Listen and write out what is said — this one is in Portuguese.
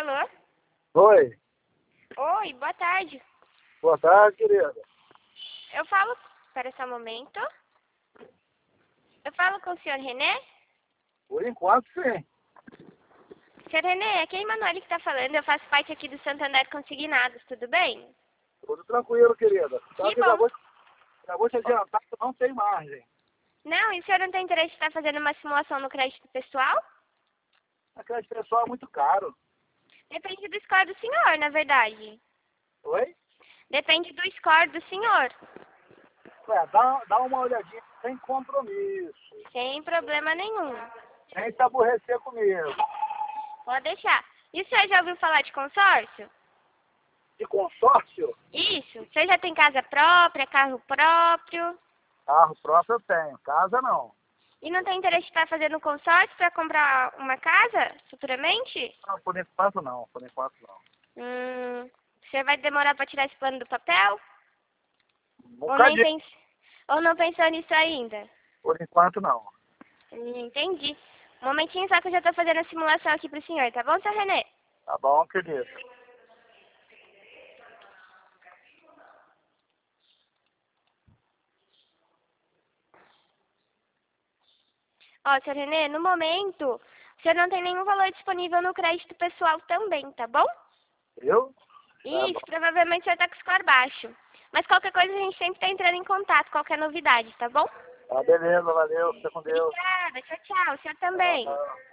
Alô? Oi, Oi, boa tarde. boa tarde, querida. Eu falo... Espera só um momento. Eu falo com o senhor René? Por enquanto, sim. Senhor René, aqui é a Emanuele que está falando. Eu faço parte aqui do Santander Consignados, tudo bem? Tudo tranquilo, querida. Só Que que bom. já vou te adiantar que não tem margem. Não, e o senhor não tem interesse em estar fazendo uma simulação no crédito pessoal? A crédito pessoal é muito caro. Depende do score do senhor, na verdade. Oi? Depende do score do senhor. Ué, dá uma olhadinha sem compromisso. Sem problema nenhum. Sem se aborrecer comigo. Pode deixar. E o senhor já ouviu falar de consórcio? De consórcio, Isso. O senhor já tem casa própria, carro próprio? carro próprio eu tenho. Casa não. E não tem interesse em estar fazendo consórcio para comprar uma casa futuramente? Não, por enquanto não. Por enquanto não. O senhor vai demorar para tirar esse plano do papel? Um Ou, nem bocadinho. ou não pensou nisso ainda? Por enquanto não. Entendi. Um momentinho só que eu já estou fazendo a simulação aqui pro senhor, tá bom, seu Renê? Tá bom, querido. Ó, seu Renê, no momento, o senhor não tem nenhum valor disponível no crédito pessoal também, tá bom? Eu? Tá bom. Isso, provavelmente o senhor tá com score baixo. Mas qualquer coisa a gente sempre tá entrando em contato, qualquer novidade, tá bom? Tá, beleza, valeu. Fica com Deus. Obrigada, tchau, tchau. O senhor também. Tchau.